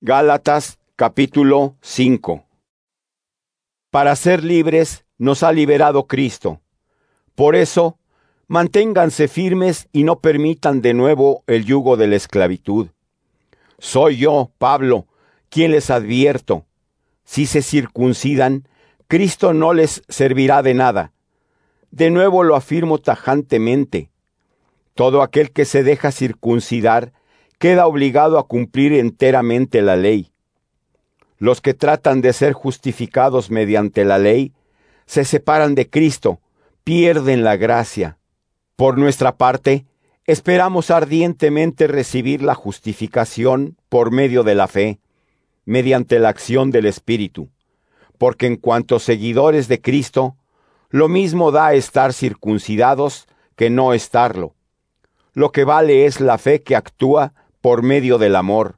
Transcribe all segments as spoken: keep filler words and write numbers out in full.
Gálatas capítulo cinco. Para ser libres nos ha liberado Cristo. Por eso, manténganse firmes y no permitan de nuevo el yugo de la esclavitud. Soy yo, Pablo, quien les advierto. Si se circuncidan, Cristo no les servirá de nada. De nuevo lo afirmo tajantemente. Todo aquel que se deja circuncidar queda obligado a cumplir enteramente la ley. Los que tratan de ser justificados mediante la ley se separan de Cristo, pierden la gracia. Por nuestra parte, esperamos ardientemente recibir la justificación por medio de la fe, mediante la acción del Espíritu, porque en cuanto seguidores de Cristo, lo mismo da estar circuncidados que no estarlo. Lo que vale es la fe que actúa por medio del amor.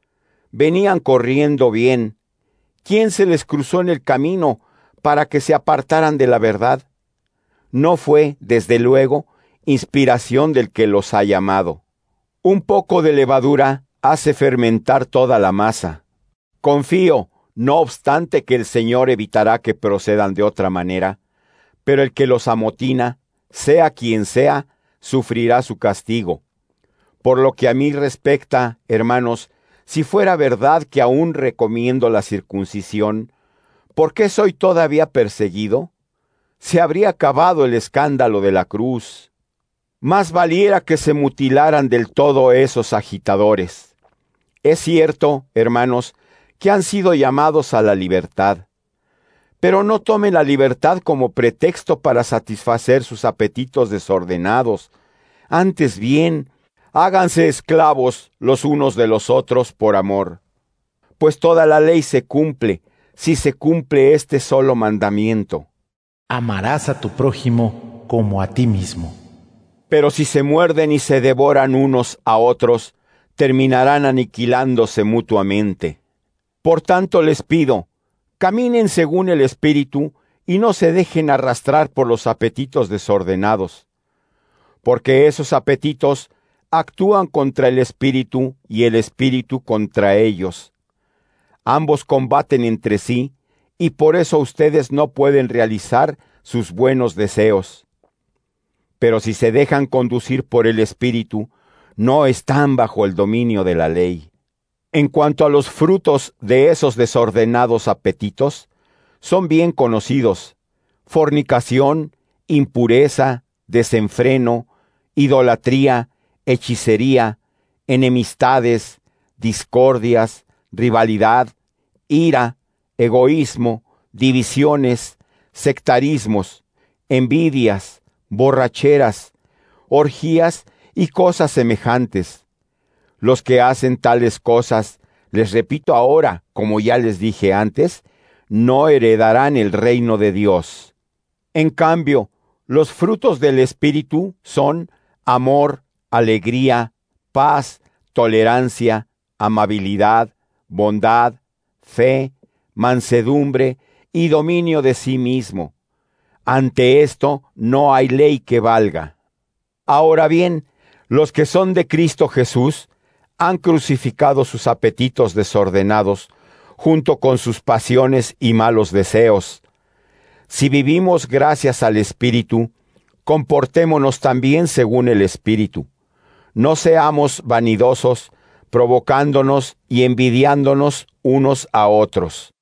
Venían corriendo bien. ¿Quién se les cruzó en el camino para que se apartaran de la verdad? No fue, desde luego, inspiración del que los ha llamado. Un poco de levadura hace fermentar toda la masa. Confío, no obstante, que el Señor evitará que procedan de otra manera, pero el que los amotina, sea quien sea, sufrirá su castigo. Por lo que a mí respecta, hermanos, si fuera verdad que aún recomiendo la circuncisión, ¿por qué soy todavía perseguido? Se habría acabado el escándalo de la cruz. Más valiera que se mutilaran del todo esos agitadores. Es cierto, hermanos, que han sido llamados a la libertad. Pero no tomen la libertad como pretexto para satisfacer sus apetitos desordenados. Antes bien, háganse esclavos los unos de los otros por amor. Pues toda la ley se cumple si se cumple este solo mandamiento: amarás a tu prójimo como a ti mismo. Pero si se muerden y se devoran unos a otros, terminarán aniquilándose mutuamente. Por tanto les pido, caminen según el Espíritu y no se dejen arrastrar por los apetitos desordenados, porque esos apetitos actúan contra el Espíritu y el Espíritu contra ellos. Ambos combaten entre sí y por eso ustedes no pueden realizar sus buenos deseos. Pero si se dejan conducir por el Espíritu, no están bajo el dominio de la ley. En cuanto a los frutos de esos desordenados apetitos, son bien conocidos: fornicación, impureza, desenfreno, idolatría, hechicería, enemistades, discordias, rivalidad, ira, egoísmo, divisiones, sectarismos, envidias, borracheras, orgías y cosas semejantes. Los que hacen tales cosas, les repito ahora, como ya les dije antes, no heredarán el reino de Dios. En cambio, los frutos del Espíritu son amor, alegría, paz, tolerancia, amabilidad, bondad, fe, mansedumbre y dominio de sí mismo. Ante esto no hay ley que valga. Ahora bien, los que son de Cristo Jesús han crucificado sus apetitos desordenados junto con sus pasiones y malos deseos. Si vivimos gracias al Espíritu, comportémonos también según el Espíritu. No seamos vanidosos, provocándonos y envidiándonos unos a otros.